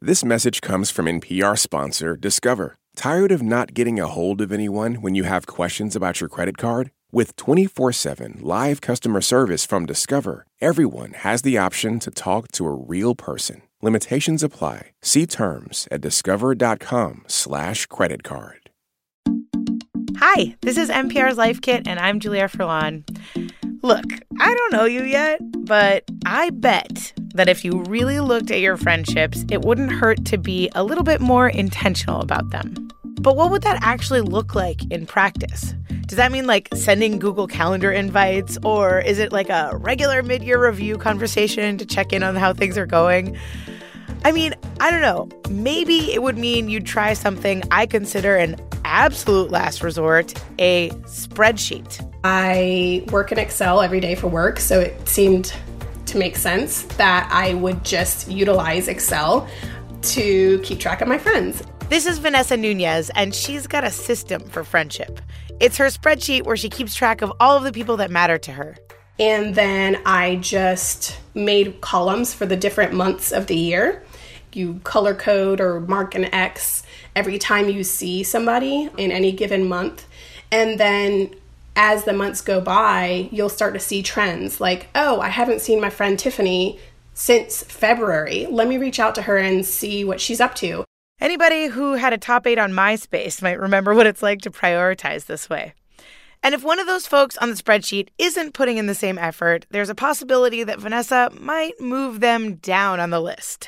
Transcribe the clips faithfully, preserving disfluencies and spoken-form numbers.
This message comes from N P R sponsor Discover. Tired of not getting a hold of anyone when you have questions about your credit card? With twenty-four seven live customer service from Discover, everyone has the option to talk to a real person. Limitations apply. See terms at discover.com slash credit card. Hi, this is N P R's Life Kit, and I'm Julia Furlan. Look, I don't know you yet, but I bet that if you really looked at your friendships, it wouldn't hurt to be a little bit more intentional about them. But what would that actually look like in practice? Does that mean like sending Google Calendar invites, or is it like a regular mid-year review conversation to check in on how things are going? I mean, I don't know. Maybe it would mean you'd try something I consider an absolute last resort, a spreadsheet. I work in Excel every day for work, so it seemed to make sense that I would just utilize Excel to keep track of my friends. This is Vanessa Nunez, and she's got a system for friendship. It's her spreadsheet where she keeps track of all of the people that matter to her. And then I just made columns for the different months of the year. You color code or mark an X every time you see somebody in any given month. And then as the months go by, you'll start to see trends like, oh, I haven't seen my friend Tiffany since February. Let me reach out to her and see what she's up to. Anybody who had a top eight on MySpace might remember what it's like to prioritize this way. And if one of those folks on the spreadsheet isn't putting in the same effort, there's a possibility that Vanessa might move them down on the list.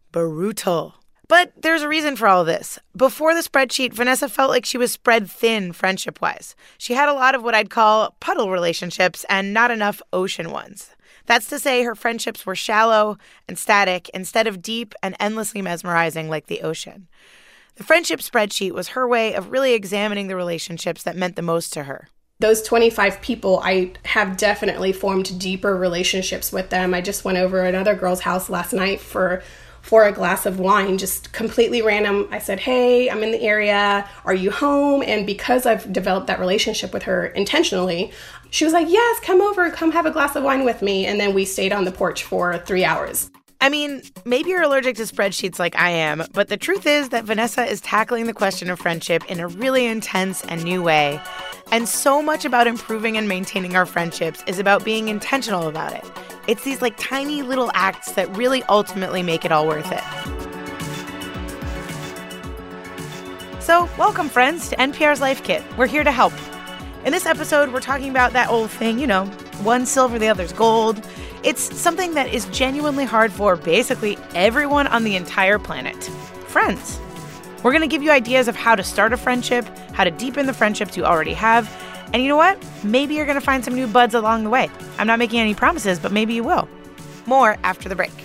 Brutal. But there's a reason for all of this. Before the spreadsheet, Vanessa felt like she was spread thin friendship-wise. She had a lot of what I'd call puddle relationships and not enough ocean ones. That's to say her friendships were shallow and static instead of deep and endlessly mesmerizing like the ocean. The friendship spreadsheet was her way of really examining the relationships that meant the most to her. Those twenty-five people, I have definitely formed deeper relationships with them. I just went over another girl's house last night for for a glass of wine, just completely random. I said, hey, I'm in the area. Are you home? And because I've developed that relationship with her intentionally, she was like, yes, come over, come have a glass of wine with me. And then we stayed on the porch for three hours. I mean, maybe you're allergic to spreadsheets like I am, but the truth is that Vanessa is tackling the question of friendship in a really intense and new way. And so much about improving and maintaining our friendships is about being intentional about it. It's these like tiny little acts that really ultimately make it all worth it. So, welcome friends to N P R's Life Kit. We're here to help. In this episode, we're talking about that old thing, you know, one silver, the other's gold. It's something that is genuinely hard for basically everyone on the entire planet. Friends. We're going to give you ideas of how to start a friendship, how to deepen the friendships you already have. And you know what? Maybe you're going to find some new buds along the way. I'm not making any promises, but maybe you will. More after the break.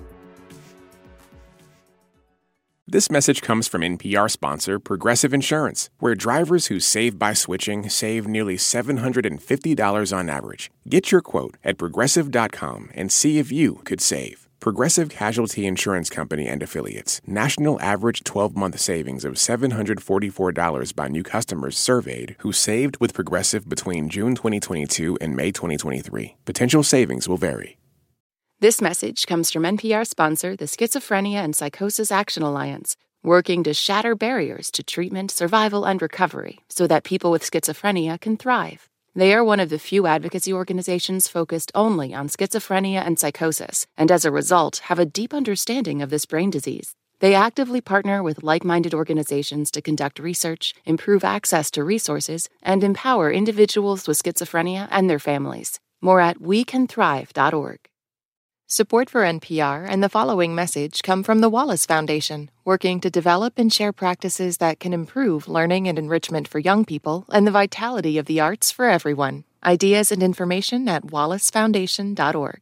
This message comes from N P R sponsor Progressive Insurance, where drivers who save by switching save nearly seven hundred fifty dollars on average. Get your quote at progressive dot com and see if you could save. Progressive Casualty Insurance Company and Affiliates. National average twelve-month savings of seven hundred forty-four dollars by new customers surveyed who saved with Progressive between June twenty twenty-two and May twenty twenty-three. Potential savings will vary. This message comes from N P R sponsor, the Schizophrenia and Psychosis Action Alliance, working to shatter barriers to treatment, survival, and recovery so that people with schizophrenia can thrive. They are one of the few advocacy organizations focused only on schizophrenia and psychosis, and as a result, have a deep understanding of this brain disease. They actively partner with like-minded organizations to conduct research, improve access to resources, and empower individuals with schizophrenia and their families. More at we can thrive dot org. Support for N P R and the following message come from the Wallace Foundation, working to develop and share practices that can improve learning and enrichment for young people and the vitality of the arts for everyone. Ideas and information at wallace foundation dot org.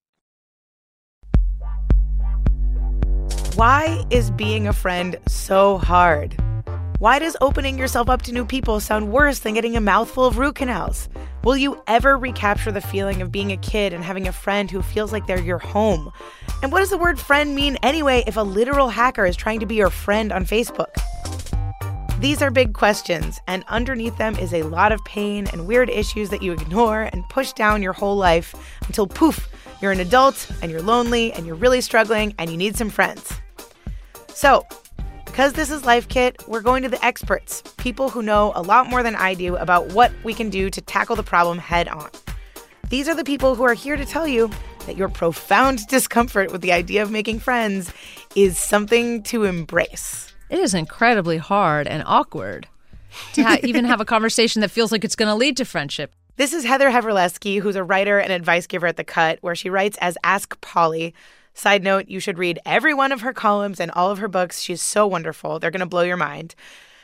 Why is being a friend so hard? Why does opening yourself up to new people sound worse than getting a mouthful of root canals? Will you ever recapture the feeling of being a kid and having a friend who feels like they're your home? And what does the word friend mean anyway if a literal hacker is trying to be your friend on Facebook? These are big questions, and underneath them is a lot of pain and weird issues that you ignore and push down your whole life until poof, you're an adult and you're lonely and you're really struggling and you need some friends. So, because this is Life Kit, we're going to the experts, people who know a lot more than I do about what we can do to tackle the problem head on. These are the people who are here to tell you that your profound discomfort with the idea of making friends is something to embrace. It is incredibly hard and awkward to ha- even have a conversation that feels like it's going to lead to friendship. This is Heather Heverleski, who's a writer and advice giver at The Cut, where she writes as Ask Polly. Side note, you should read every one of her columns and all of her books. She's so wonderful. They're going to blow your mind.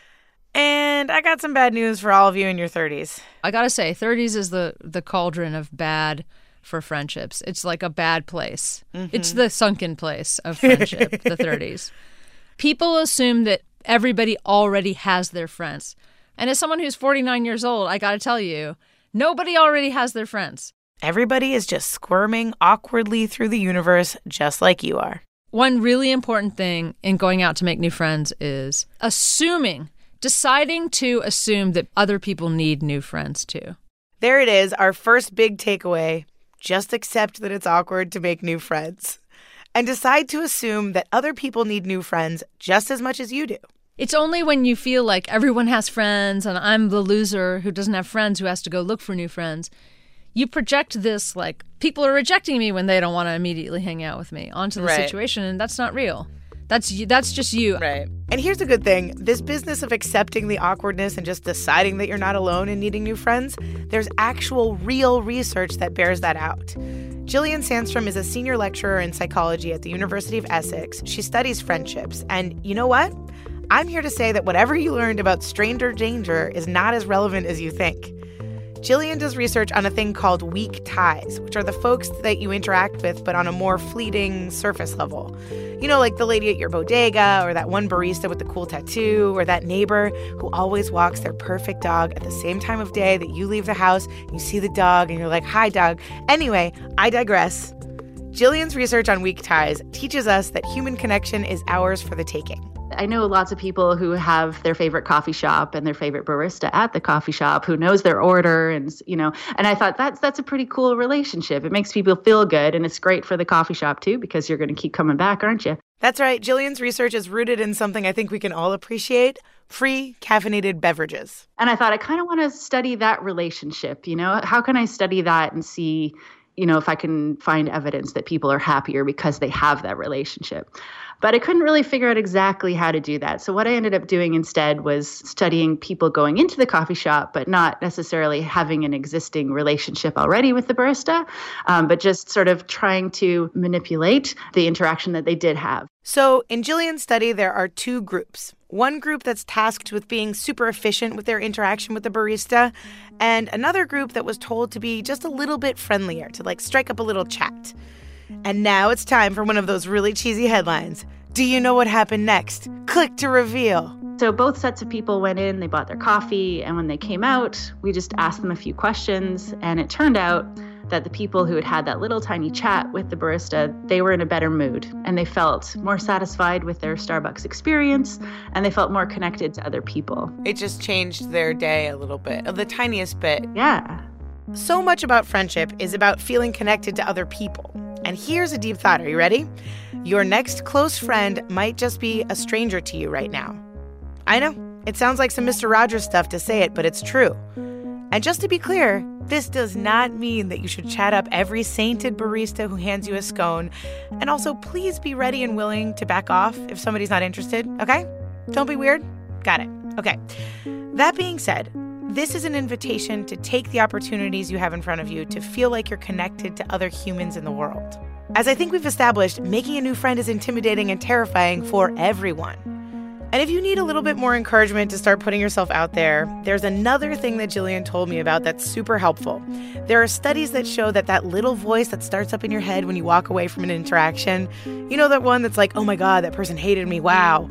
And I got some bad news for all of you in your thirties. I got to say, thirties is the, the cauldron of bad for friendships. It's like a bad place. Mm-hmm. It's the sunken place of friendship, the thirties. People assume that everybody already has their friends. And as someone who's forty-nine years old, I got to tell you, nobody already has their friends. Everybody is just squirming awkwardly through the universe, just like you are. One really important thing in going out to make new friends is assuming, deciding to assume that other people need new friends too. There it is, our first big takeaway. Just accept that it's awkward to make new friends. And decide to assume that other people need new friends just as much as you do. It's only when you feel like everyone has friends and I'm the loser who doesn't have friends who has to go look for new friends. You project this like people are rejecting me when they don't want to immediately hang out with me onto the right. situation, and that's not real. That's that's just you. Right. And here's the good thing. This business of accepting the awkwardness and just deciding that you're not alone in needing new friends, there's actual real research that bears that out. Jillian Sandstrom is a senior lecturer in psychology at the University of Essex. She studies friendships. And you know what? I'm here to say that whatever you learned about stranger danger is not as relevant as you think. Jillian does research on a thing called weak ties, which are the folks that you interact with, but on a more fleeting surface level. You know, like the lady at your bodega, or that one barista with the cool tattoo, or that neighbor who always walks their perfect dog at the same time of day that you leave the house, you see the dog, and you're like, hi, dog. Anyway, I digress. Jillian's research on weak ties teaches us that human connection is ours for the taking. I know lots of people who have their favorite coffee shop and their favorite barista at the coffee shop who knows their order. And, you know, and I thought that's that's a pretty cool relationship. It makes people feel good. And it's great for the coffee shop, too, because you're going to keep coming back, aren't you? That's right. Jillian's research is rooted in something I think we can all appreciate: free caffeinated beverages. And I thought I kind of want to study that relationship. You know, how can I study that and see, you know, if I can find evidence that people are happier because they have that relationship. But I couldn't really figure out exactly how to do that. So what I ended up doing instead was studying people going into the coffee shop, but not necessarily having an existing relationship already with the barista, um, but just sort of trying to manipulate the interaction that they did have. So in Jillian's study, there are two groups. One group that's tasked with being super efficient with their interaction with the barista, and another group that was told to be just a little bit friendlier, to like strike up a little chat. And now it's time for one of those really cheesy headlines. Do you know what happened next? Click to reveal. So both sets of people went in, they bought their coffee, and when they came out, we just asked them a few questions, and it turned out that the people who had had that little tiny chat with the barista, they were in a better mood, and they felt more satisfied with their Starbucks experience, and they felt more connected to other people. It just changed their day a little bit, the tiniest bit. Yeah. So much about friendship is about feeling connected to other people. And here's a deep thought. Are you ready? Your next close friend might just be a stranger to you right now. I know, it sounds like some Mister Rogers stuff to say it, but it's true. And just to be clear, this does not mean that you should chat up every sainted barista who hands you a scone. And also, please be ready and willing to back off if somebody's not interested, okay? Don't be weird. Got it. Okay. That being said, this is an invitation to take the opportunities you have in front of you to feel like you're connected to other humans in the world. As I think we've established, making a new friend is intimidating and terrifying for everyone. And if you need a little bit more encouragement to start putting yourself out there, there's another thing that Jillian told me about that's super helpful. There are studies that show that that little voice that starts up in your head when you walk away from an interaction, you know, that one that's like, oh my God, that person hated me, wow.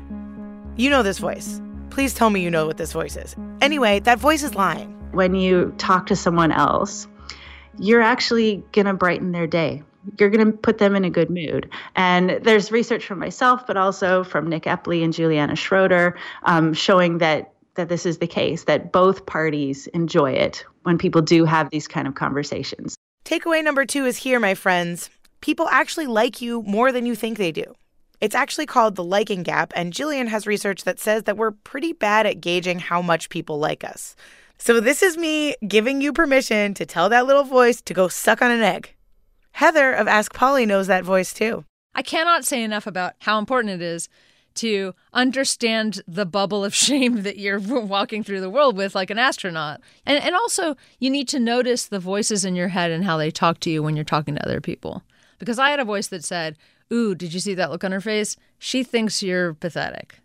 You know this voice. Please tell me you know what this voice is. Anyway, that voice is lying. When you talk to someone else, you're actually going to brighten their day. You're going to put them in a good mood. And there's research from myself, but also from Nick Epley and Juliana Schroeder, um, showing that that this is the case, that both parties enjoy it when people do have these kind of conversations. Takeaway number two is here, my friends. People actually like you more than you think they do. It's actually called the liking gap, and Jillian has research that says that we're pretty bad at gauging how much people like us. So this is me giving you permission to tell that little voice to go suck on an egg. Heather of Ask Polly knows that voice too. I cannot say enough about how important it is to understand the bubble of shame that you're walking through the world with like an astronaut. And and also, you need to notice the voices in your head and how they talk to you when you're talking to other people. Because I had a voice that said, ooh, did you see that look on her face? She thinks you're pathetic.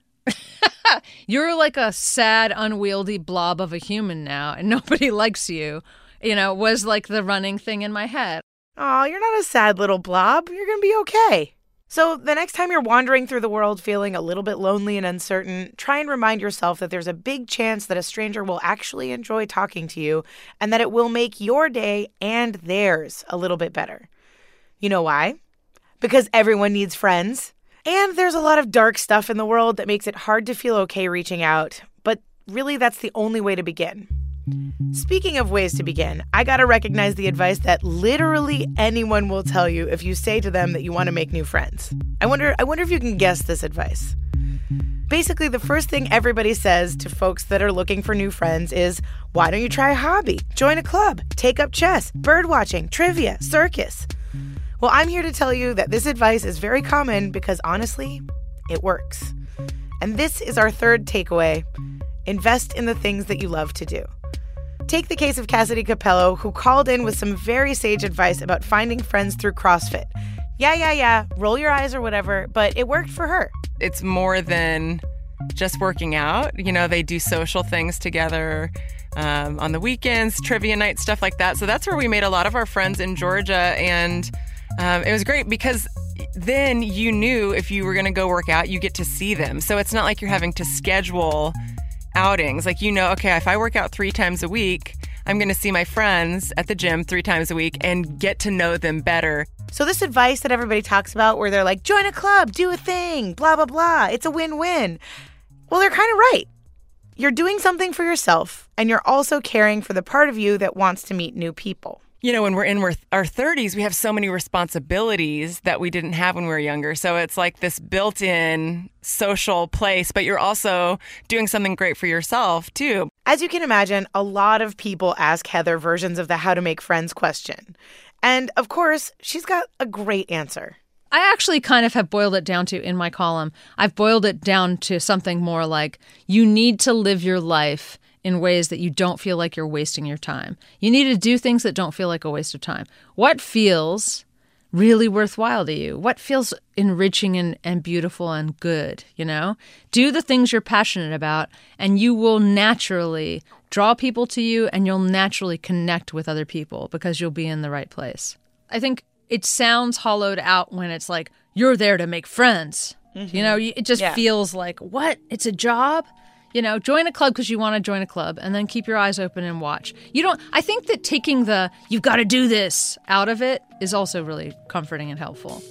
You're like a sad, unwieldy blob of a human now, and nobody likes you, you know, was like the running thing in my head. Aw, you're not a sad little blob. You're going to be okay. So the next time you're wandering through the world feeling a little bit lonely and uncertain, try and remind yourself that there's a big chance that a stranger will actually enjoy talking to you and that it will make your day and theirs a little bit better. You know why? Because everyone needs friends. And there's a lot of dark stuff in the world that makes it hard to feel okay reaching out. But really, that's the only way to begin. Speaking of ways to begin, I gotta recognize the advice that literally anyone will tell you if you say to them that you want to make new friends. I wonder, I wonder if you can guess this advice. Basically, the first thing everybody says to folks that are looking for new friends is, why don't you try a hobby? Join a club, take up chess, bird watching, trivia, circus. Well, I'm here to tell you that this advice is very common because honestly, it works. And this is our third takeaway. Invest in the things that you love to do. Take the case of Cassidy Capello, who called in with some very sage advice about finding friends through CrossFit. Yeah, yeah, yeah, roll your eyes or whatever, but it worked for her. It's more than just working out. You know, they do social things together um, on the weekends, trivia night, stuff like that. So that's where we made a lot of our friends in Georgia. And um, it was great because then you knew if you were going to go work out, you get to see them. So it's not like you're having to schedule outings. Like, you know, okay, if I work out three times a week, I'm going to see my friends at the gym three times a week and get to know them better. So this advice that everybody talks about where they're like, join a club, do a thing, blah, blah, blah, it's a win-win. Well, they're kind of right. You're doing something for yourself, and you're also caring for the part of you that wants to meet new people. You know, when we're in our thirties, we have so many responsibilities that we didn't have when we were younger. So it's like this built-in social place, but you're also doing something great for yourself, too. As you can imagine, a lot of people ask Heather versions of the how to make friends question. And, of course, she's got a great answer. I actually kind of have boiled it down to, in my column, I've boiled it down to something more like, you need to live your life in ways that you don't feel like you're wasting your time. You need to do things that don't feel like a waste of time. What feels really worthwhile to you? What feels enriching and, and beautiful and good, you know? Do the things you're passionate about, and you will naturally draw people to you, and you'll naturally connect with other people because you'll be in the right place. I think it sounds hollowed out when it's like, you're there to make friends. Mm-hmm. You know, it just yeah. feels like, what? It's a job? You know, join a club because you want to join a club, and then keep your eyes open and watch. You don't, I think that taking the, you've got to do this out of it is also really comforting and helpful.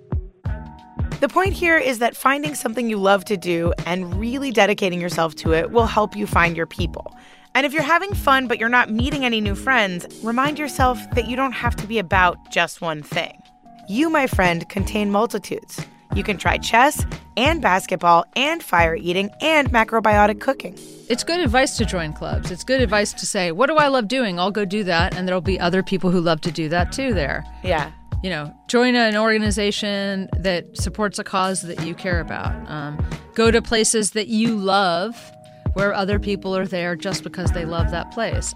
The point here is that finding something you love to do and really dedicating yourself to it will help you find your people. And if you're having fun but you're not meeting any new friends, remind yourself that you don't have to be about just one thing. You, my friend, contain multitudes. You can try chess and basketball and fire eating and macrobiotic cooking. It's good advice to join clubs. It's good advice to say, what do I love doing? I'll go do that. And there'll be other people who love to do that too there. Yeah. You know, join an organization that supports a cause that you care about. Um, go to places that you love where other people are there just because they love that place.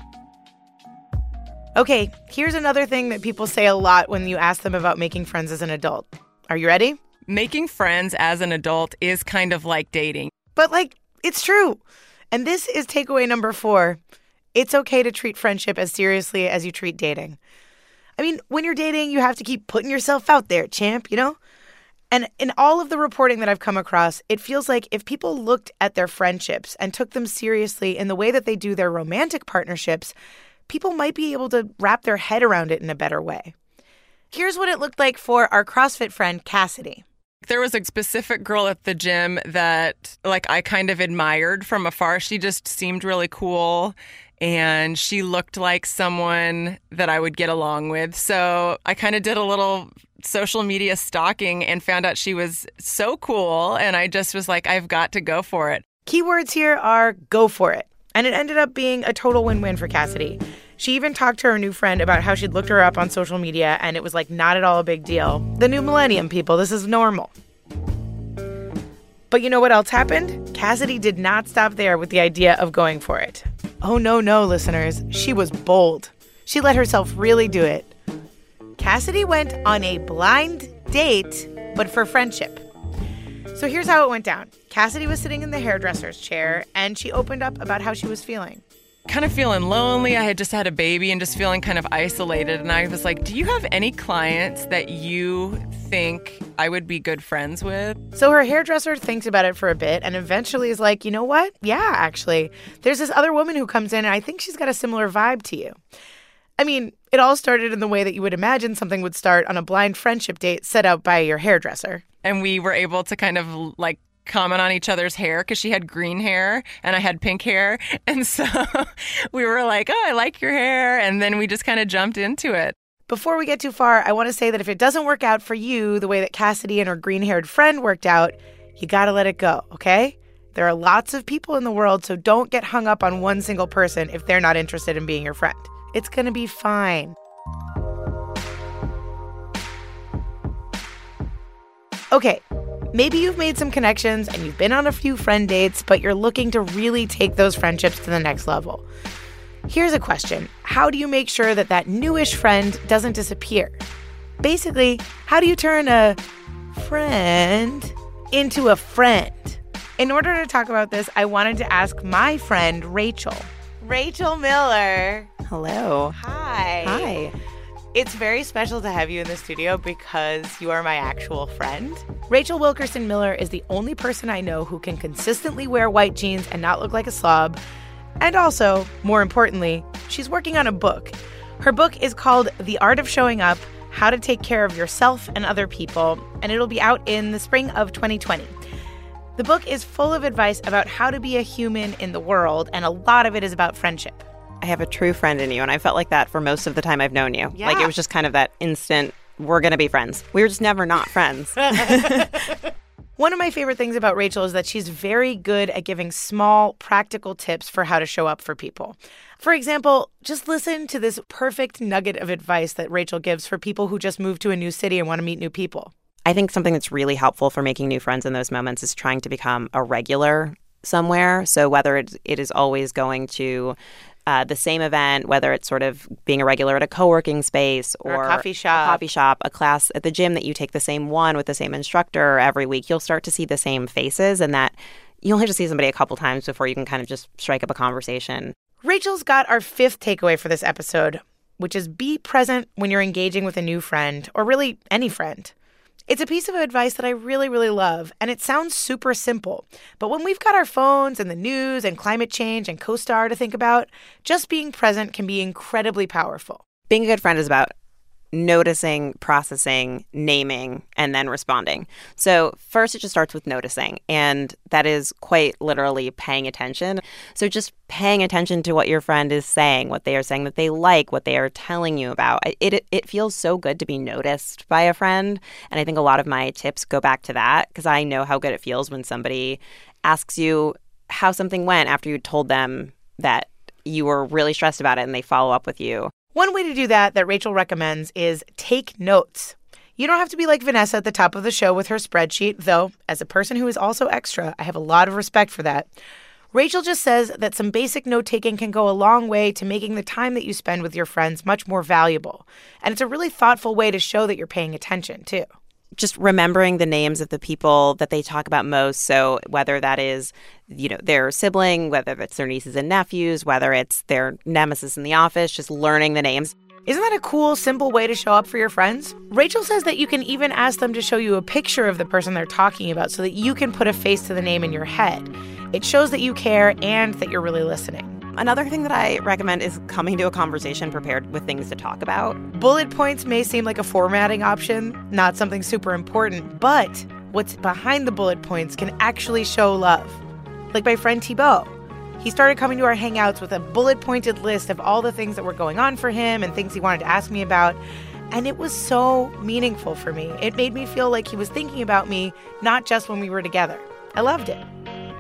Okay, here's another thing that people say a lot when you ask them about making friends as an adult. Are you ready? Making friends as an adult is kind of like dating. But, like, it's true. And this is takeaway number four. It's okay to treat friendship as seriously as you treat dating. I mean, when you're dating, you have to keep putting yourself out there, champ, you know? And in all of the reporting that I've come across, it feels like if people looked at their friendships and took them seriously in the way that they do their romantic partnerships, people might be able to wrap their head around it in a better way. Here's what it looked like for our CrossFit friend, Cassidy. There was a specific girl at the gym that, like, I kind of admired from afar. She just seemed really cool. and she looked like someone that I would get along with. So I kind of did a little social media stalking and found out she was so cool, and I just was like, I've got to go for it. Keywords here are go for it. And it ended up being a total win-win for Cassidy. She even talked to her new friend about how she'd looked her up on social media, and it was like not at all a big deal. The new millennium, people, this is normal. But you know what else happened? Cassidy did not stop there with the idea of going for it. Oh, no, no, listeners. She was bold. She let herself really do it. Cassidy went on a blind date, but for friendship. So here's how it went down. Cassidy was sitting in the hairdresser's chair, and she opened up about how she was feeling. Kind of feeling lonely. I had just had a baby and just feeling kind of isolated. And I was like, do you have any clients that you think I would be good friends with? So her hairdresser thinks about it for a bit and eventually is like, you know what? Yeah, actually. There's this other woman who comes in, and I think she's got a similar vibe to you. I mean, it all started in the way that you would imagine something would start on a blind friendship date set out by your hairdresser. And we were able to kind of like comment on each other's hair because she had green hair and I had pink hair. And so we were like, oh, I like your hair. And then we just kind of jumped into it. Before we get too far, I want to say that if it doesn't work out for you the way that Cassidy and her green-haired friend worked out, you got to let it go, okay? There are lots of people in the world, so don't get hung up on one single person if they're not interested in being your friend. It's going to be fine. Okay, maybe you've made some connections and you've been on a few friend dates, but you're looking to really take those friendships to the next level. Here's a question. How do you make sure that that newish friend doesn't disappear? Basically, how do you turn a friend into a friend? In order to talk about this, I wanted to ask my friend, Rachel. Rachel Miller. Hello. Hi. Hi. It's very special to have you in the studio because you are my actual friend. Rachel Wilkerson Miller is the only person I know who can consistently wear white jeans and not look like a slob. And also, more importantly, she's working on a book. Her book is called The Art of Showing Up, How to Take Care of Yourself and Other People, and it'll be out in the spring of twenty twenty. The book is full of advice about how to be a human in the world, and a lot of it is about friendship. I have a true friend in you, and I felt like that for most of the time I've known you. Yeah. Like, it was just kind of that instant, we're going to be friends. We were just never not friends. One of my favorite things about Rachel is that she's very good at giving small, practical tips for how to show up for people. For example, just listen to this perfect nugget of advice that Rachel gives for people who just moved to a new city and want to meet new people. I think something that's really helpful for making new friends in those moments is trying to become a regular somewhere. So whether it, it is always going to uh, the same event, whether it's sort of being a regular at a co-working space or, or a coffee shop, a coffee shop, a class at the gym that you take the same one with the same instructor every week, you'll start to see the same faces, and that you only have to see somebody a couple times before you can kind of just strike up a conversation. Rachel's got our fifth takeaway for this episode, which is be present when you're engaging with a new friend, or really any friend. It's a piece of advice that I really, really love, and it sounds super simple. But when we've got our phones and the news and climate change and CoStar to think about, just being present can be incredibly powerful. Being a good friend is about noticing, processing, naming, and then responding. So first, it just starts with noticing, and that is quite literally paying attention. So just paying attention to what your friend is saying, what they are saying that they like, what they are telling you about. It, it, it feels so good to be noticed by a friend, and I think a lot of my tips go back to that because I know how good it feels when somebody asks you how something went after you told them that you were really stressed about it and they follow up with you. One way to do that that Rachel recommends is take notes. You don't have to be like Vanessa at the top of the show with her spreadsheet, though as a person who is also extra, I have a lot of respect for that. Rachel just says that some basic note-taking can go a long way to making the time that you spend with your friends much more valuable. And it's a really thoughtful way to show that you're paying attention, too. Just remembering the names of the people that they talk about most. So whether that is, you know, their sibling, whether it's their nieces and nephews, whether it's their nemesis in the office, just learning the names. Isn't that a cool, simple way to show up for your friends? Rachel says that you can even ask them to show you a picture of the person they're talking about so that you can put a face to the name in your head. It shows that you care and that you're really listening. Another thing that I recommend is coming to a conversation prepared with things to talk about. Bullet points may seem like a formatting option, not something super important, but what's behind the bullet points can actually show love. Like my friend Thibaut. He started coming to our hangouts with a bullet-pointed list of all the things that were going on for him and things he wanted to ask me about. And it was so meaningful for me. It made me feel like he was thinking about me, not just when we were together. I loved it.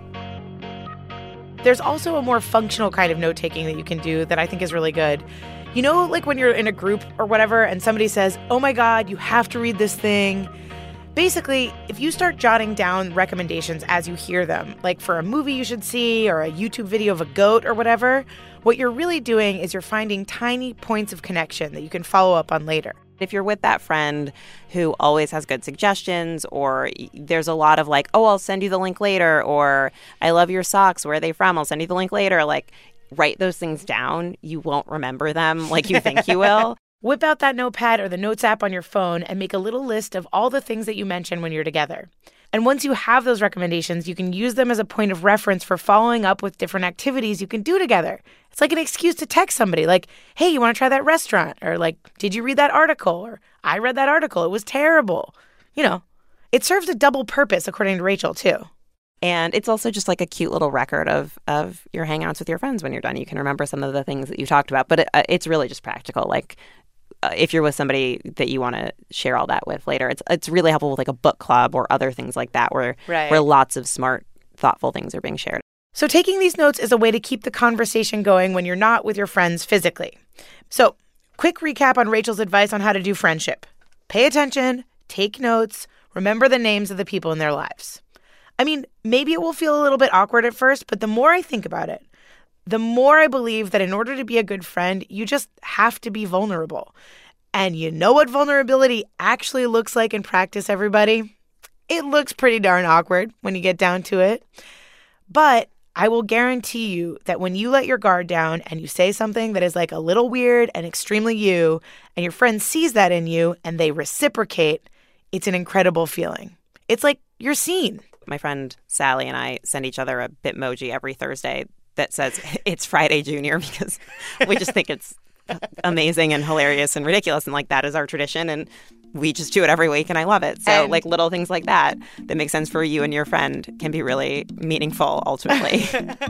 There's also a more functional kind of note-taking that you can do that I think is really good. You know, like when you're in a group or whatever and somebody says, oh my God, you have to read this thing. Basically, if you start jotting down recommendations as you hear them, like for a movie you should see or a YouTube video of a goat or whatever, what you're really doing is you're finding tiny points of connection that you can follow up on later. If you're with that friend who always has good suggestions, or there's a lot of like, oh, I'll send you the link later, or I love your socks, where are they from? I'll send you the link later. Like, write those things down. You won't remember them like you think you will. Whip out that notepad or the Notes app on your phone and make a little list of all the things that you mention when you're together. And once you have those recommendations, you can use them as a point of reference for following up with different activities you can do together. It's like an excuse to text somebody like, hey, you want to try that restaurant? Or like, did you read that article? Or I read that article. It was terrible. You know, it serves a double purpose, according to Rachel, too. And it's also just like a cute little record of of your hangouts with your friends when you're done. You can remember some of the things that you talked about. But it, uh, it's really just practical. Like, Uh, if you're with somebody that you want to share all that with later, it's it's really helpful with like a book club or other things like that where right. where lots of smart, thoughtful things are being shared. So taking these notes is a way to keep the conversation going when you're not with your friends physically. So quick recap on Rachel's advice on how to do friendship. Pay attention, take notes, remember the names of the people in their lives. I mean, maybe it will feel a little bit awkward at first, but the more I think about it, the more I believe that in order to be a good friend, you just have to be vulnerable. And you know what vulnerability actually looks like in practice, everybody? It looks pretty darn awkward when you get down to it. But I will guarantee you that when you let your guard down and you say something that is like a little weird and extremely you, and your friend sees that in you and they reciprocate, it's an incredible feeling. It's like you're seen. My friend Sally and I send each other a Bitmoji every Thursday that says it's Friday Junior because we just think it's amazing and hilarious and ridiculous. And like that is our tradition. And we just do it every week. And I love it. So and like little things like that that make sense for you and your friend can be really meaningful ultimately.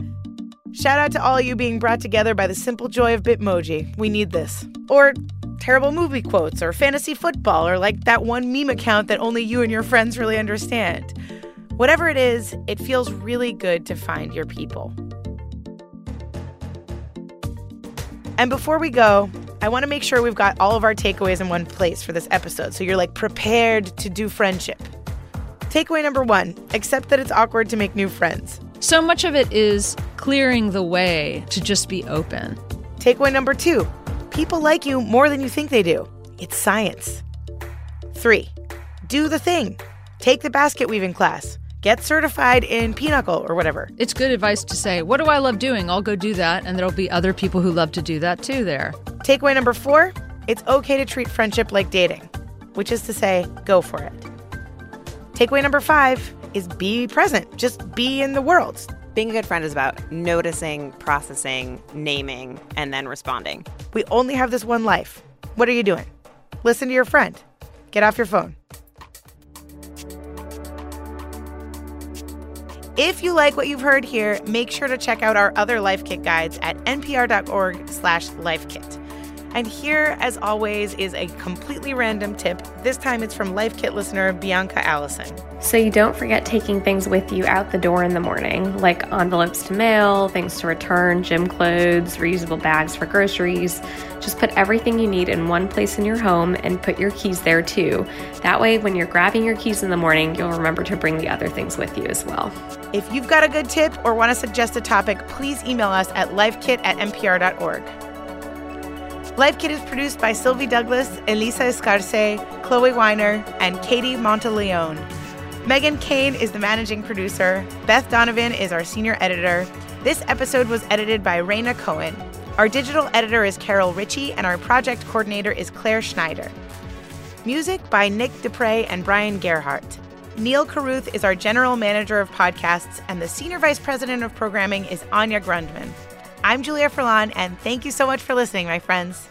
Shout out to all you being brought together by the simple joy of Bitmoji. We need this. Or terrible movie quotes or fantasy football or like that one meme account that only you and your friends really understand. Whatever it is, it feels really good to find your people. And before we go, I want to make sure we've got all of our takeaways in one place for this episode, so you're like prepared to do friendship. Takeaway number one, accept that it's awkward to make new friends. So much of it is clearing the way to just be open. Takeaway number two, people like you more than you think they do. It's science. Three, do the thing. Take the basket weaving class. Get certified in pinochle or whatever. It's good advice to say, what do I love doing? I'll go do that. And there'll be other people who love to do that too there. Takeaway number four, it's okay to treat friendship like dating, which is to say, go for it. Takeaway number five is be present. Just be in the world. Being a good friend is about noticing, processing, naming, and then responding. We only have this one life. What are you doing? Listen to your friend. Get off your phone. If you like what you've heard here, make sure to check out our other Life Kit guides at npr.org slash lifekit. And here, as always, is a completely random tip. This time it's from Life Kit listener Bianca Allison. So you don't forget taking things with you out the door in the morning, like envelopes to mail, things to return, gym clothes, reusable bags for groceries. Just put everything you need in one place in your home and put your keys there too. That way, when you're grabbing your keys in the morning, you'll remember to bring the other things with you as well. If you've got a good tip or want to suggest a topic, please email us at lifekit at npr.org. Life Kit is produced by Sylvie Douglas, Elisa Escarce, Chloe Weiner, and Katie Monteleone. Megan Kane is the managing producer. Beth Donovan is our senior editor. This episode was edited by Raina Cohen. Our digital editor is Carol Ritchie, and our project coordinator is Claire Schneider. Music by Nick Dupre and Brian Gerhardt. Neil Carruth is our general manager of podcasts, and the senior vice president of programming is Anya Grundman. I'm Julia Furlan, and thank you so much for listening, my friends.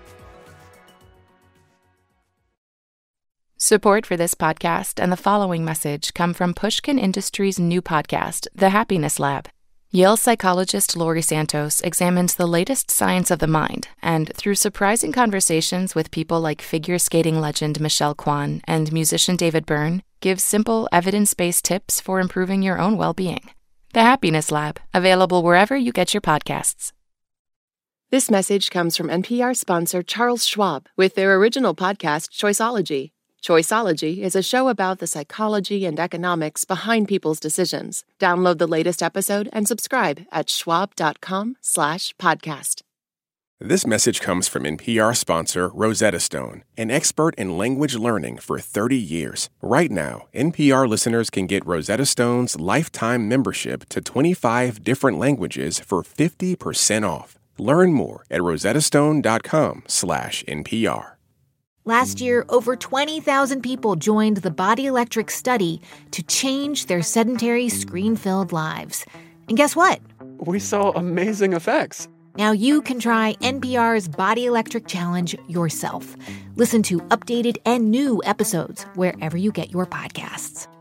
Support for this podcast and the following message come from Pushkin Industries' new podcast, The Happiness Lab. Yale psychologist Laurie Santos examines the latest science of the mind and, through surprising conversations with people like figure skating legend Michelle Kwan and musician David Byrne, gives simple, evidence-based tips for improving your own well-being. The Happiness Lab, available wherever you get your podcasts. This message comes from N P R sponsor Charles Schwab with their original podcast, Choiceology. Choiceology is a show about the psychology and economics behind people's decisions. Download the latest episode and subscribe at schwab.com slash podcast. This message comes from N P R sponsor Rosetta Stone, an expert in language learning for thirty years. Right now, N P R listeners can get Rosetta Stone's lifetime membership to twenty-five different languages for fifty percent off. Learn more at rosettastone.com slash NPR. Last year, over twenty thousand people joined the Body Electric study to change their sedentary, screen-filled lives. And guess what? We saw amazing effects. Now you can try N P R's Body Electric Challenge yourself. Listen to updated and new episodes wherever you get your podcasts.